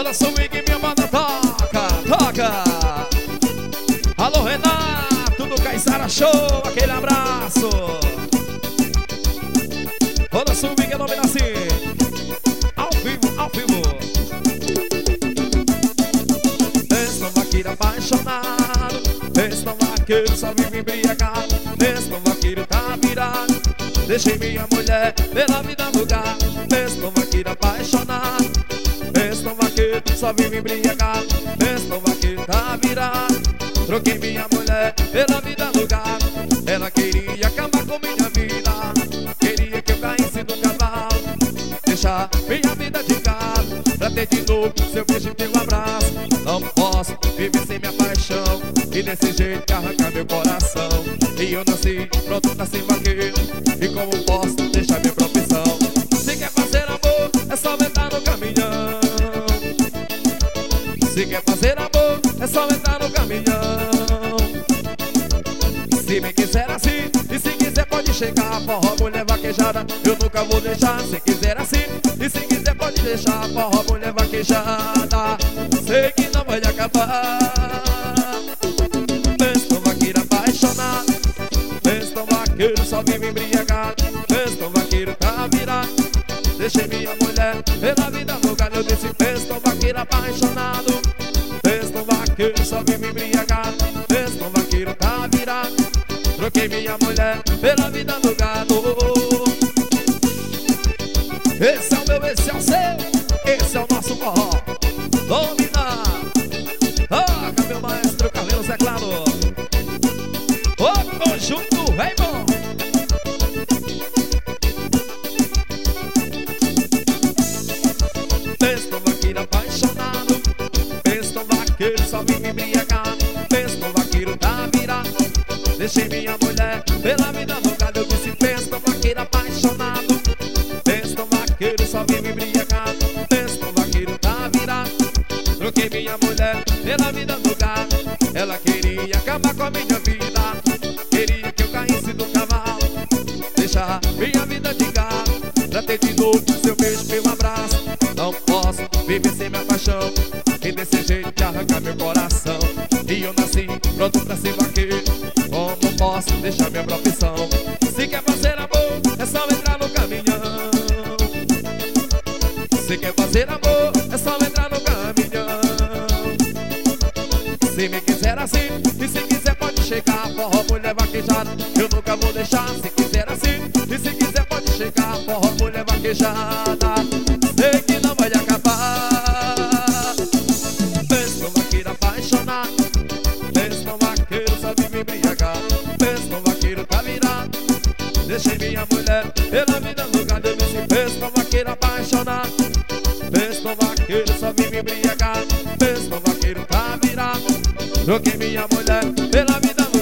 Roda swing, minha banda toca, toca. Alô Renato do Caissara Show, aquele abraço. Roda swing, é nome assim. Ao vivo, ao vivo. Estou vaqueiro apaixonado, estou vaqueiro só vive embriagado, estou vaqueiro tá virado, deixei minha mulher pela vida lugar. Estou vaqueiro apaixonado, estou vaqueiro só vive embriagado, estou vaqueiro tá virado, troquei minha mulher pela vida lugar. Ela queria acabar com minha vida, queria que eu caísse do cavalo, deixar minha vida de gado, pra ter de novo seu beijo e teu abraço. Não posso viver sem minha paixão, e desse jeito arrancar meu coração. E eu nasci pronto pra ser vaqueiro, e como posso deixar minha profissão? Se quer fazer amor, é só entrar no caminhão. Se quer fazer amor, é só entrar no caminhão. Se me quiser assim, e se quiser pode chegar. Forró, mulher vaquejada, eu nunca vou deixar. Se quiser assim, e se quiser pode deixar. Forró, mulher vaquejada, sei que não vai acabar. Estou vaqueiro apaixonado, estou vaqueiro só vive embriagado, estou vaqueiro tá virado, deixei minha mulher pela vida lugar. Eu disse, estou vaqueiro apaixonado, estou vaqueiro só vive embriagado, estou vaqueiro tá virado, troquei minha mulher pela vida do gado. Esse é o meu, esse é o seu, esse é o nosso forró. Domina, toca meu maestro Carlinhos, é claro. O conjunto Raymond. Estou vaqueiro apaixonado, estou vaqueiro só vive embriagado, estou vaqueiro tá virado, deixei minha mulher pela vida louca. Eu disse, estou vaqueiro apaixonado, estou vaqueiro só vive embriagado, estou vaqueiro tá virado, troquei minha mulher pela vida louca. Ela queria acabar com a minha vida, queria que eu caísse do cavalo, deixar minha vida de gado, pra ter de novo seu beijo, meu abraço. Não posso viver sem minha paixão, e desse jeito de arrancar meu coração. E eu nasci pronto pra ser vaqueiro, como posso deixar minha profissão? Se quer fazer amor, é só entrar no caminhão. Se quer fazer amor, é só entrar no caminhão. Se me quiser assim, e se quiser pode chegar. Forró, mulher vaquejada, eu nunca vou deixar. Se quiser assim, e se quiser pode chegar. Forró, mulher vaquejada, sei que não vai acabar. Estou vaqueiro apaixonado, estou vaqueiro só vive embriagado, estou vaqueiro tá virado, deixei minha mulher pela vida lugar. Eu disse, estou vaqueiro apaixonado, estou vaqueiro só vive embriagado, estou vaqueiro tá virado, troquei minha mulher pela vida